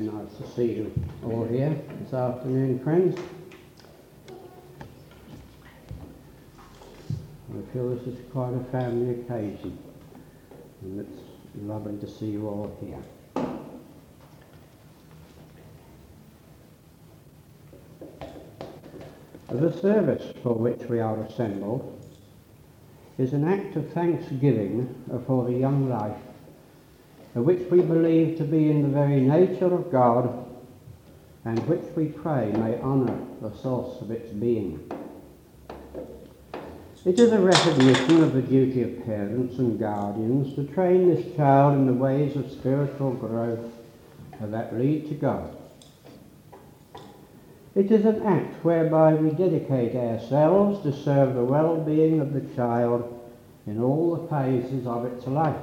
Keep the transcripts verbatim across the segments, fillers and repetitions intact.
nice to see you all here this afternoon, friends. I feel this is quite a family occasion, and it's lovely to see you all here. The service for which we are assembled is an act of thanksgiving for the young life which we believe to be in the very nature of God, and which we pray may honour the source of its being. It is a recognition of the duty of parents and guardians to train this child in the ways of spiritual growth that lead to God. It is an act whereby we dedicate ourselves to serve the well-being of the child in all the phases of its life.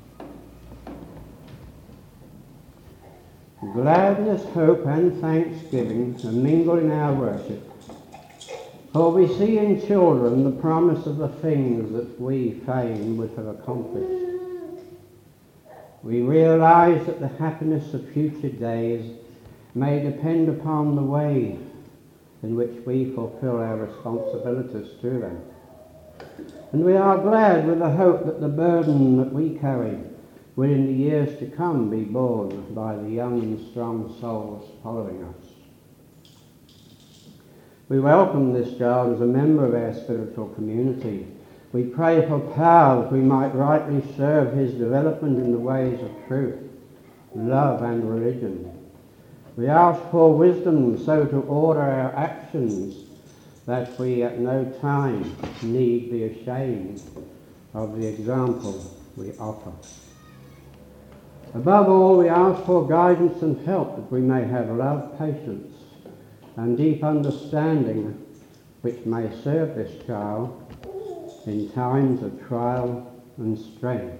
Gladness, hope and thanksgiving are mingled in our worship, for we see in children the promise of the things that we fain would have accomplished. We realise that the happiness of future days may depend upon the way in which we fulfil our responsibilities to them. And we are glad with the hope that the burden that we carry will in the years to come be borne by the young and strong souls following us. We welcome this child as a member of our spiritual community. We pray for power that we might rightly serve his development in the ways of truth, love and religion. We ask for wisdom so to order our actions that we at no time need be ashamed of the example we offer. Above all, we ask for guidance and help that we may have love, patience, and deep understanding which may serve this child in times of trial and strain.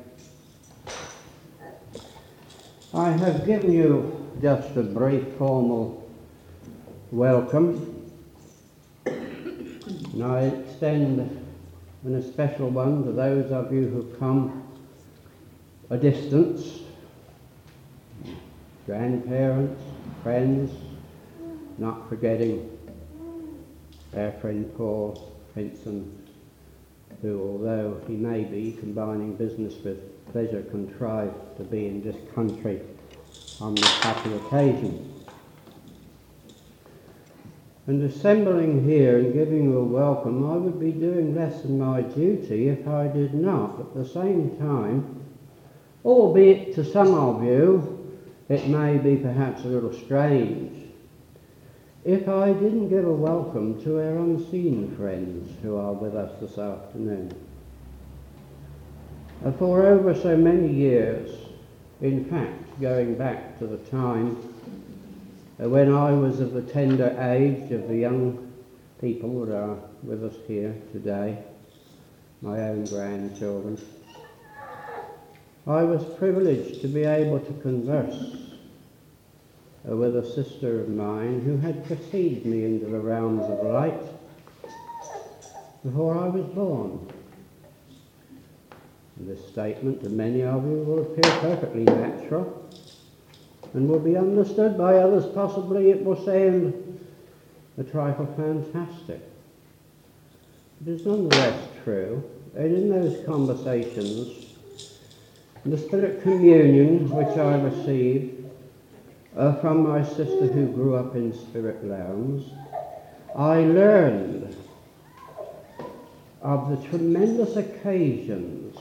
I have given you just a brief formal welcome, and I extend an especial one to those of you who've come a distance, grandparents, friends, not forgetting our friend Paul Princeton, who, although he may be combining business with pleasure, contrived to be in this country on this happy occasion. And assembling here and giving you a welcome, I would be doing less than my duty if I did not, at the same time, albeit to some of you it may be perhaps a little strange, if I didn't give a welcome to our unseen friends who are with us this afternoon. For over so many years, in fact, going back to the time when I was of the tender age of the young people that are with us here today, my own grandchildren, I was privileged to be able to converse uh, with a sister of mine who had preceded me into the realms of light before I was born. And this statement to many of you will appear perfectly natural and will be understood by others. Possibly it will sound a trifle fantastic. It is nonetheless true, and in those conversations, the spirit communion which I received uh, from my sister who grew up in spirit realms, I learned of the tremendous occasions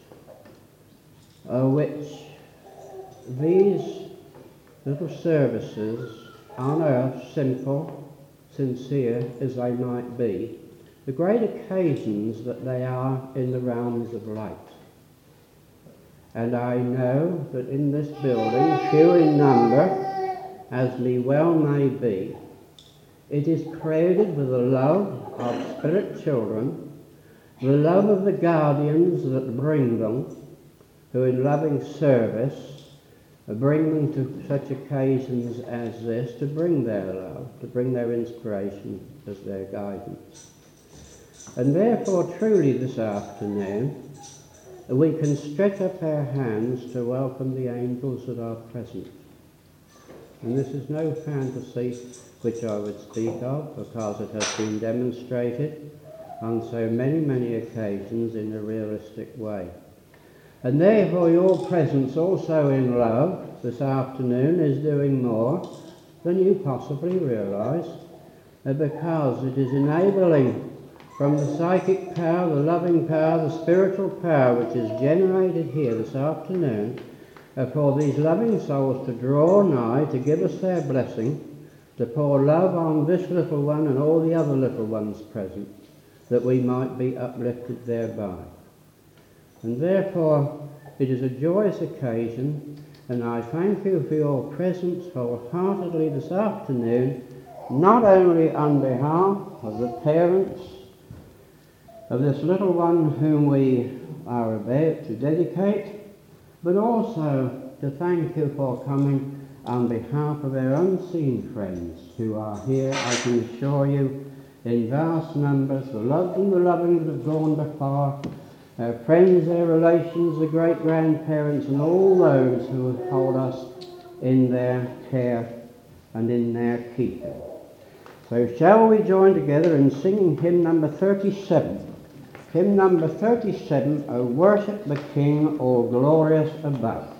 uh, which these little services on earth, simple, sincere as they might be, the great occasions that they are in the realms of light. And I know that in this building, few in number, as me well may be, it is crowded with the love of spirit children, the love of the guardians that bring them, who in loving service bring them to such occasions as this, to bring their love, to bring their inspiration as their guidance. And therefore, truly this afternoon, we can stretch up our hands to welcome the angels that are present. And this is no fantasy which I would speak of, because it has been demonstrated on so many, many occasions in a realistic way. And therefore your presence also in love this afternoon is doing more than you possibly realise, because it is enabling from the psychic power, the loving power, the spiritual power which is generated here this afternoon, uh, for these loving souls to draw nigh, to give us their blessing, to pour love on this little one and all the other little ones present, that we might be uplifted thereby. And therefore it is a joyous occasion, and I thank you for your presence wholeheartedly this afternoon, not only on behalf of the parents of this little one whom we are about to dedicate, but also to thank you for coming on behalf of our unseen friends who are here, I can assure you, in vast numbers, the loved and the loving that have gone before, our friends, our relations, the great-grandparents, and all those who hold us in their care and in their keeping. So shall we join together in singing hymn number thirty-seven? Hymn number thirty-seven, O worship the King, all glorious above.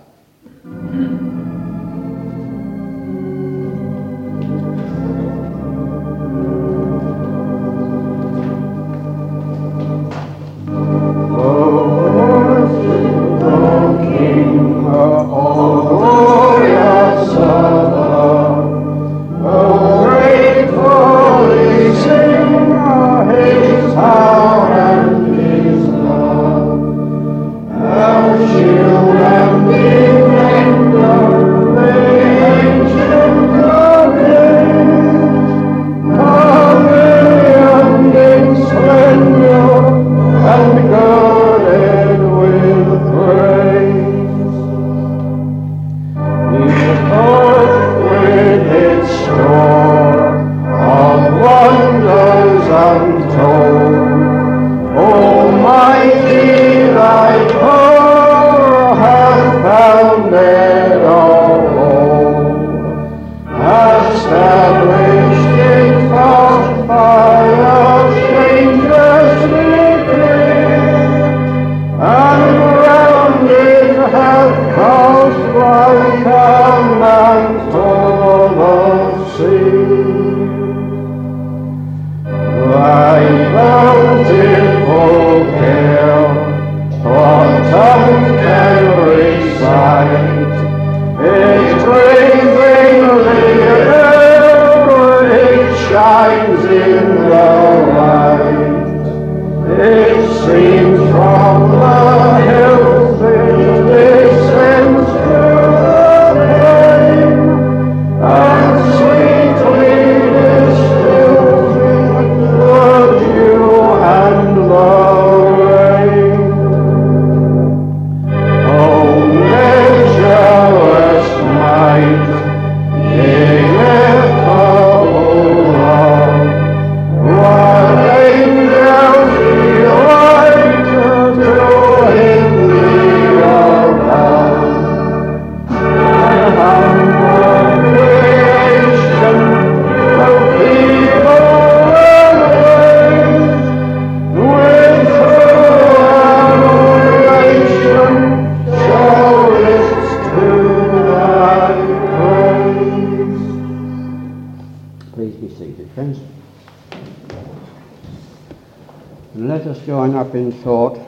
Up in thought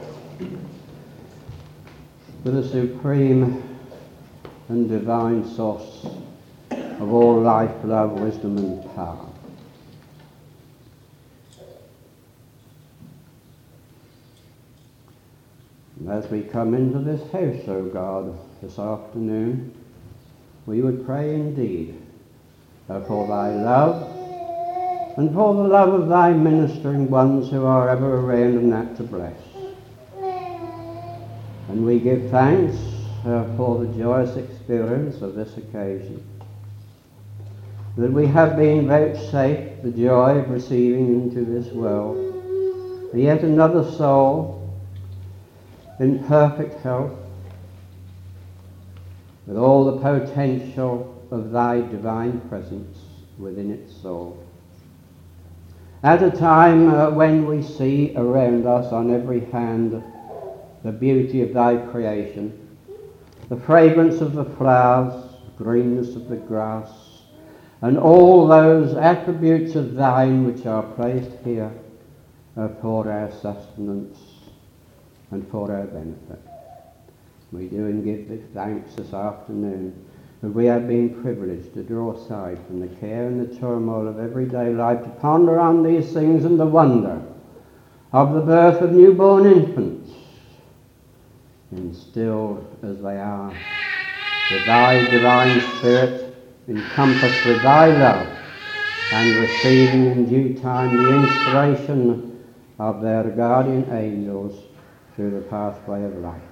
with the supreme and divine source of all life, love, wisdom and power. And as we come into this house, O God, this afternoon, we would pray indeed for thy love and for the love of thy ministering ones who are ever around and that to bless. And we give thanks uh, for the joyous experience of this occasion, that we have been vouchsafed the joy of receiving into this world yet another soul in perfect health, with all the potential of thy divine presence within its soul. At a time uh, when we see around us on every hand the beauty of thy creation, the fragrance of the flowers, greenness of the grass, and all those attributes of thine which are placed here uh, for our sustenance and for our benefit. We do and give thee thanks this afternoon that we have been privileged to draw aside from the care and the turmoil of everyday life to ponder on these things and the wonder of the birth of newborn infants, instilled as they are with thy divine Spirit, encompassed with thy love, and receiving in due time the inspiration of their guardian angels through the pathway of life.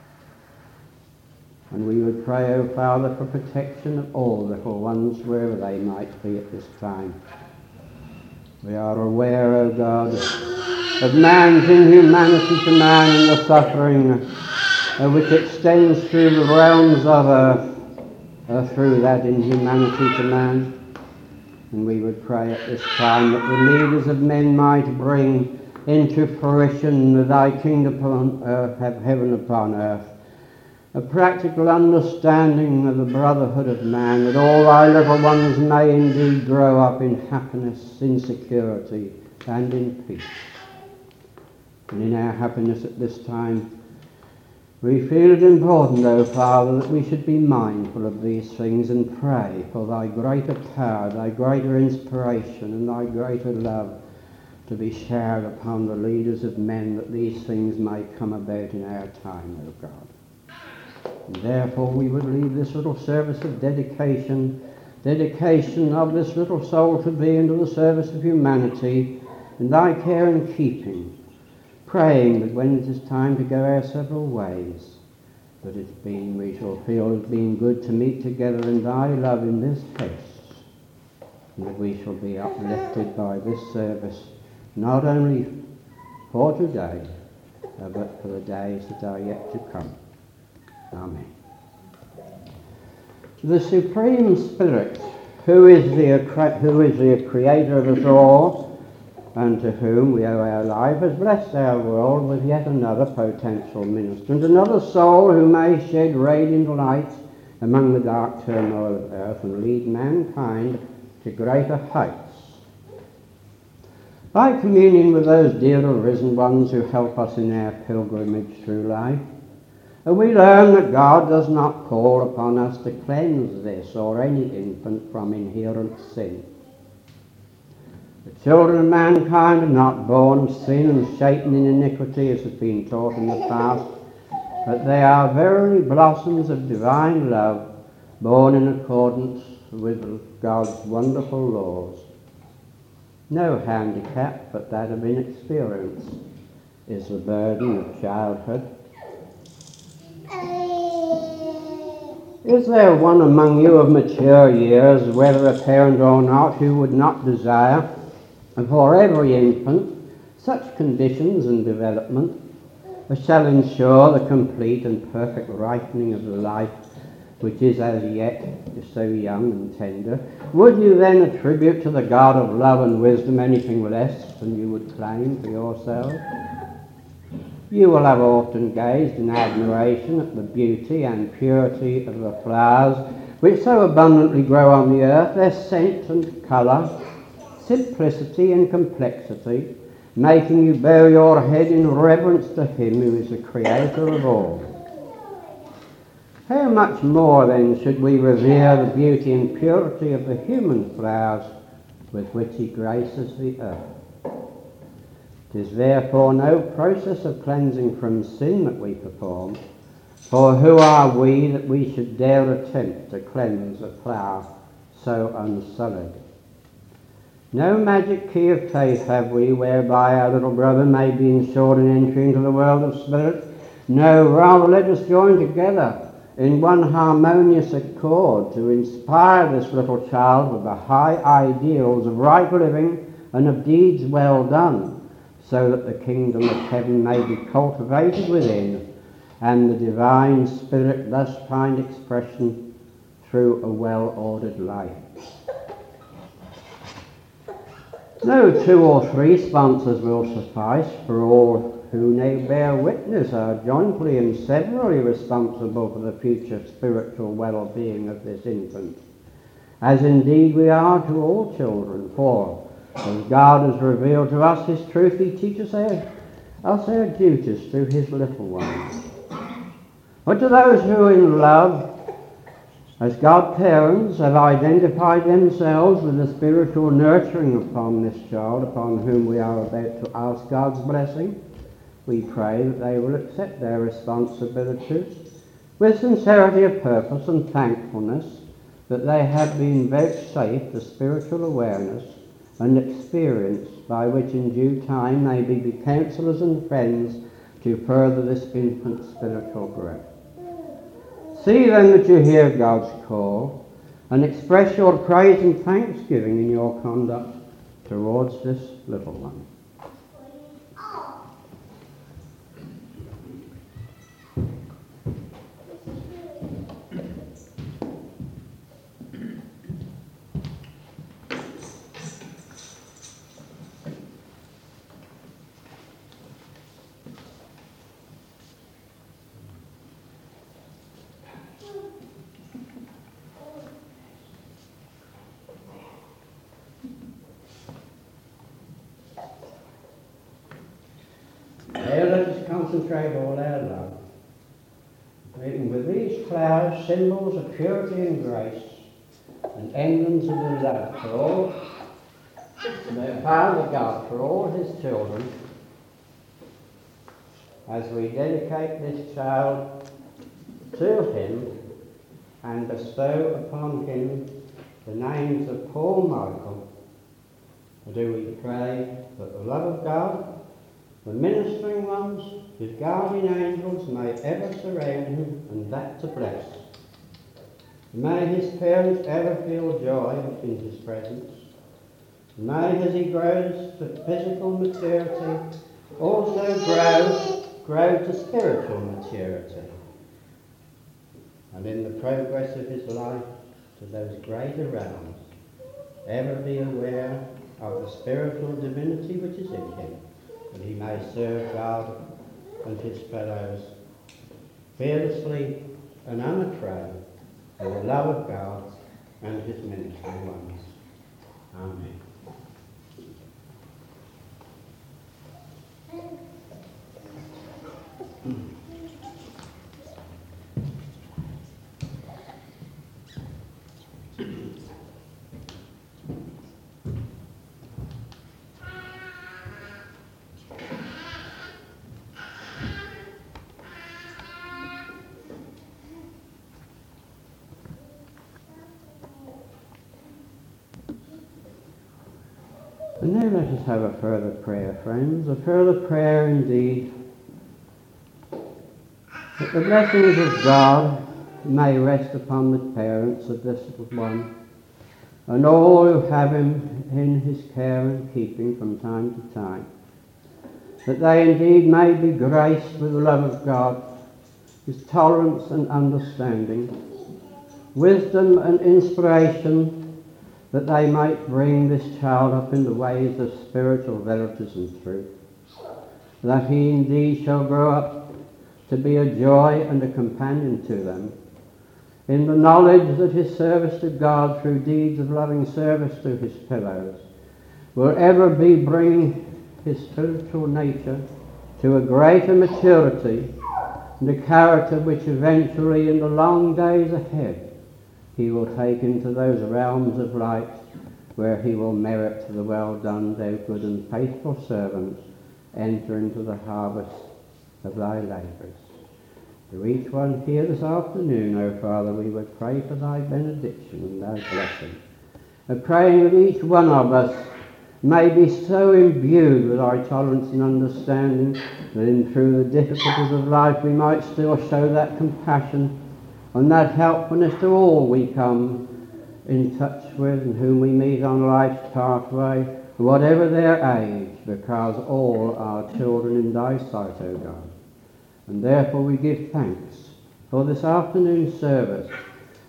And we would pray, O Father, for protection of all little ones wherever they might be at this time. We are aware, O God, of man's inhumanity to man and the suffering uh, which extends through the realms of earth, uh, through that inhumanity to man. And we would pray at this time that the leaders of men might bring into fruition thy kingdom upon earth, have heaven upon earth, a practical understanding of the brotherhood of man, that all thy little ones may indeed grow up in happiness, in security, and in peace. And in our happiness at this time, we feel it important, O Father, that we should be mindful of these things and pray for thy greater power, thy greater inspiration, and thy greater love to be shared upon the leaders of men, that these things may come about in our time, O God. And therefore we would leave this little service of dedication, dedication of this little soul to thee into the service of humanity, in thy care and keeping, praying that when it is time to go our several ways, that it's been, we shall feel it's been good to meet together in thy love in this place, and that we shall be uplifted by this service, not only for today, uh, but for the days that are yet to come. Amen. The Supreme Spirit, who is the who is the creator of us all, and to whom we owe our life, has blessed our world with yet another potential ministrant, another soul who may shed radiant light among the dark turmoil of earth and lead mankind to greater heights. By communion with those dear arisen ones who help us in our pilgrimage through life, and we learn that God does not call upon us to cleanse this or any infant from inherent sin. The children of mankind are not born of sin and shapen in iniquity, as has been taught in the past, but they are verily blossoms of divine love, born in accordance with God's wonderful laws. No handicap but that of inexperience is the burden of childhood. Is there one among you of mature years, whether a parent or not, who would not desire for every infant such conditions and development as shall ensure the complete and perfect ripening of the life which is as yet so young and tender? Would you then attribute to the God of love and wisdom anything less than you would claim for yourselves? You will have often gazed in admiration at the beauty and purity of the flowers which so abundantly grow on the earth, their scent and colour, simplicity and complexity, making you bow your head in reverence to him who is the creator of all. How much more then should we revere the beauty and purity of the human flowers with which he graces the earth? It is therefore no process of cleansing from sin that we perform, for who are we that we should dare attempt to cleanse a flower so unsullied? No magic key of faith have we whereby our little brother may be ensured an entry into the world of spirit. No, rather let us join together in one harmonious accord to inspire this little child with the high ideals of right living and of deeds well done, so that the kingdom of heaven may be cultivated within, and the divine spirit thus find expression through a well-ordered life. No two or three sponsors will suffice, for all who may bear witness are jointly and severally responsible for the future spiritual well-being of this infant, as indeed we are to all children, for as God has revealed to us his truth, he teaches our, us our duties through his little ones. But to those who in love, as godparents, have identified themselves with the spiritual nurturing upon this child upon whom we are about to ask God's blessing, we pray that they will accept their responsibilities with sincerity of purpose and thankfulness that they have been vouchsafed the spiritual awareness and experience by which in due time they may be counsellors and friends to further this infant's spiritual growth. See then that you hear God's call and express your praise and thanksgiving in your conduct towards this little one. Now let us concentrate all our love, making with these flowers symbols of purity and grace and emblems of the love for all, the Father God for all his children, as we dedicate this child to him and bestow upon him the names of Paul Michael, do we pray that the love of God, the ministering ones, his guardian angels, may ever surround him, and that to bless. May his parents ever feel joy in his presence. May, as he grows to physical maturity, also grow, grow to spiritual maturity. And in the progress of his life to those greater realms, ever be aware of the spiritual divinity which is in him, that he may serve God and his fellows fearlessly and unafraid in the love of God and his ministering ones. Amen. And now let us have a further prayer, friends, a further prayer indeed, that the blessings of God may rest upon the parents of this little one, and all who have him in his care and keeping from time to time, that they indeed may be graced with the love of God, his tolerance and understanding, wisdom and inspiration, that they might bring this child up in the ways of spiritual verities and truth, that he indeed shall grow up to be a joy and a companion to them, in the knowledge that his service to God through deeds of loving service to his fellows will ever be bringing his spiritual nature to a greater maturity and a character which eventually in the long days ahead he will take into those realms of light where he will merit the well done, thou good and faithful servant, enter into the harvest of thy labours. To each one here this afternoon, O Father, we would pray for thy benediction and thy blessing, and praying that each one of us may be so imbued with thy tolerance and understanding that in through the difficulties of life we might still show that compassion and that helpfulness to all we come in touch with and whom we meet on life's pathway, whatever their age, because all are children in thy sight, O God. And therefore we give thanks for this afternoon's service,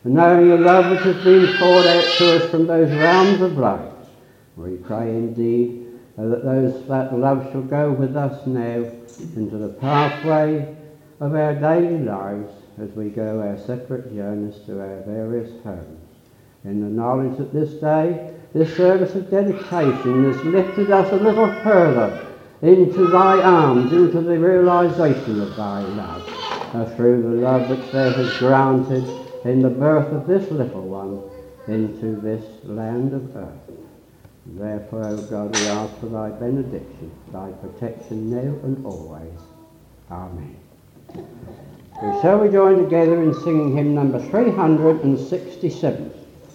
And knowing the love which has been poured out to us from those realms of light, we pray indeed that those that love shall go with us now into the pathway of our daily lives as we go our separate journeys to our various homes. In the knowledge that this day, this service of dedication has lifted us a little further into thy arms, into the realization of thy love, and through the love which thou hast granted in the birth of this little one into this land of earth. Therefore, O God, we ask for thy benediction, thy protection now and always. Amen. So shall we join together in singing hymn number three hundred sixty-seven.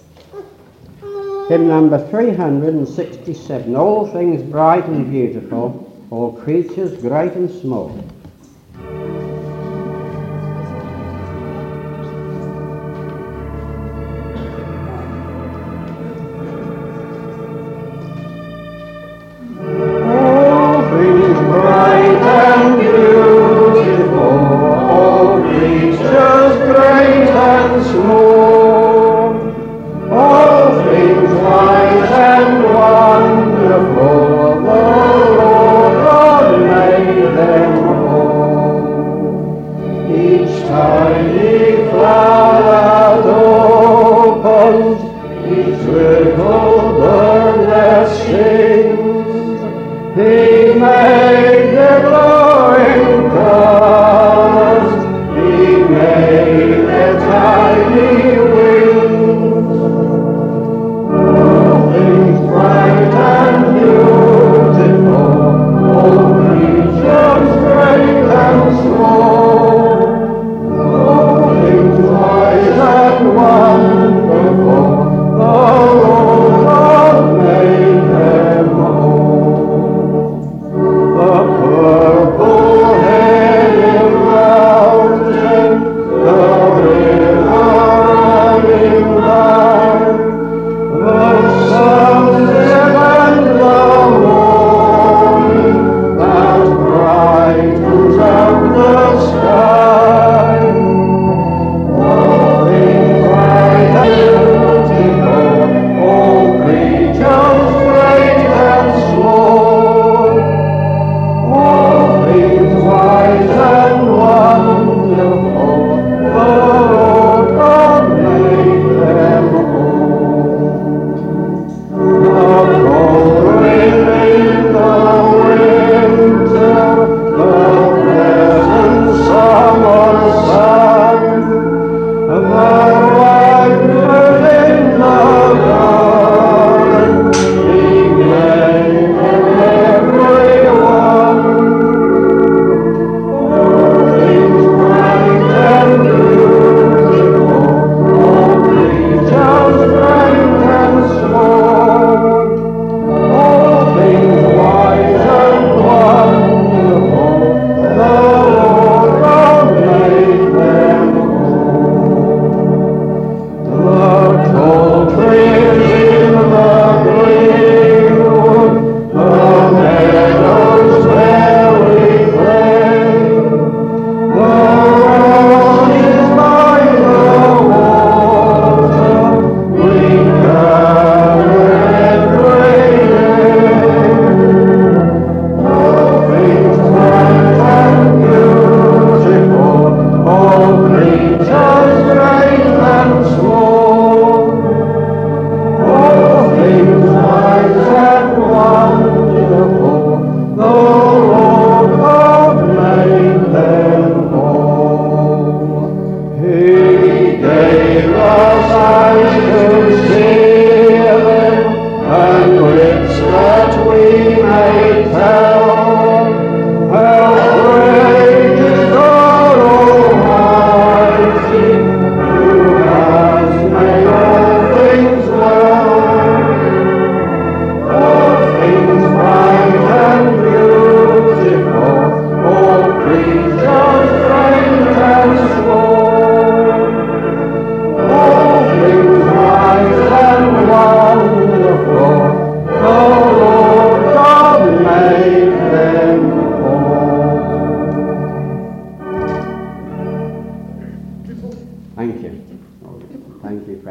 Hymn number three hundred sixty-seven, All Things Bright and Beautiful, All Creatures Great and Small.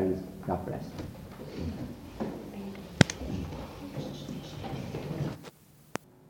friends. God bless.